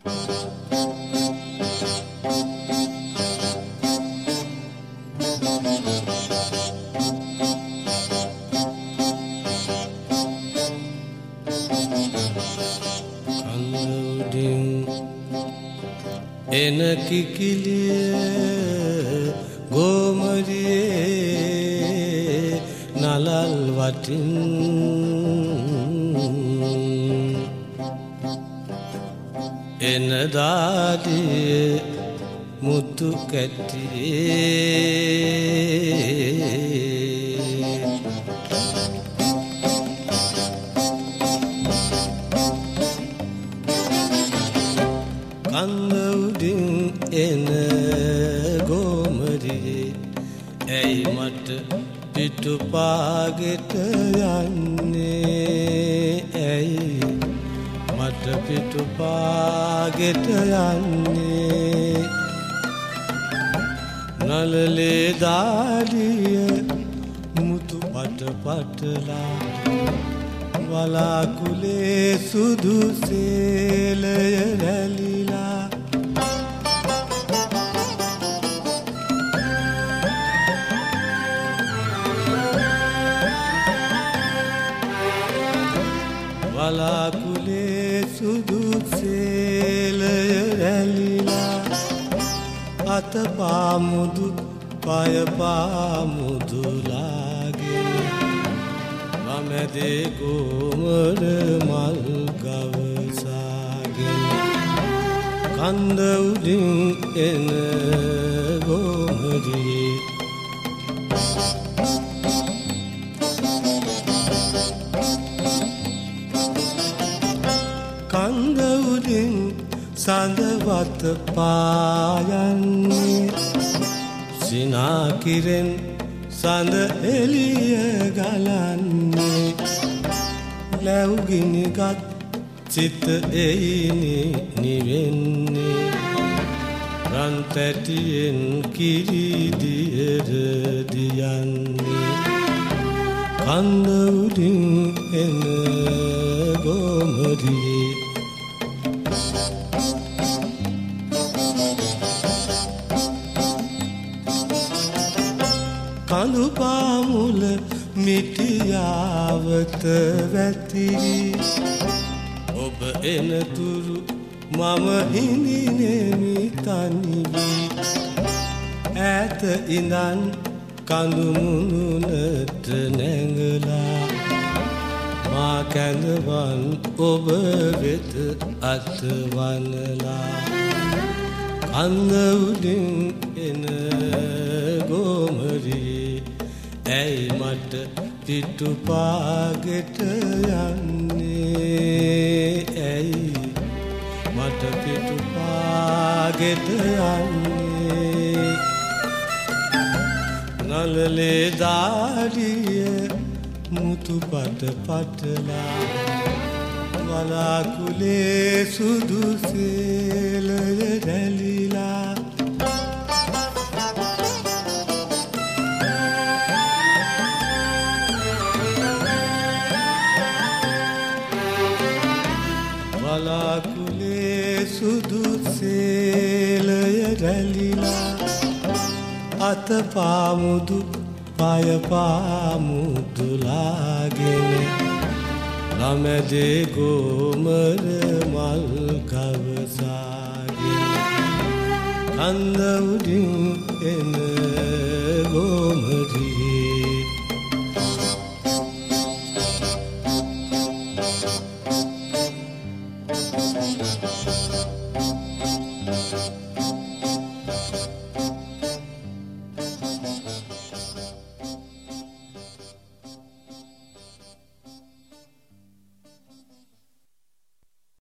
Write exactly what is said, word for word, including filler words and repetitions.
එන කිකිලිය ගෝමරියේ නලල් වටින් එන දාඩියේ මුතු කැටියේ කන්ද උඩින් එන ගෝමරියේ ඇයි මට පිටුපාගෙට යන්නේ ඇයි මට පිටුපාගෙට යන්නේ නලලේ දාඩිය මුතු පට පටලා වලාකුලේ සුදු සේලය රැලිලා වලාකුලේ සුදු සේලය රැලිලා අත පාමුදු පය පාමුදුලාගෙන මැදේ ගෝමර මල් ගවසාගෙන කන්ද උඩින් එන ගෝමරියේ කන්ද උඩින් සඳවත පායන්නේ සිනා කිරෙන් සඳ එළිය ගලන්නේ ලැව්ගිනිගත් සිත එයිනි නිවෙන්නේ රන් තැටියෙන් කිරිදියර දියන්නේ කන්ද උඩින් එන ගෝමරියේ කඳු පාමුල මිටියාවත වැතිරි ඔබ එනතුරු මම හිඳිනෙමි තනිවි ඈත ඉඳන් කඳු මුනුනට නැංගලා මා කැඳවන් ඔබ වෙත අතවනලා කන්ද උඩින් එන ගෝමරියේ ඇයි මට පිටුපාගෙට යන්නේ ඇයි මට පිටුපාගෙට යන්නේ නලලේ දාඩිය මුතු පට පටලා වලාකුලේ සුදු සේලය රැලිලා වලාකුලේ සුදු සේලය රැලිලා අත පාමුදු පය පාමුදුලාගෙන ළමැදේ ගෝමර මල් ගවසාගෙන කන්ද උඩින් එන ගෝමරියේ Thank you.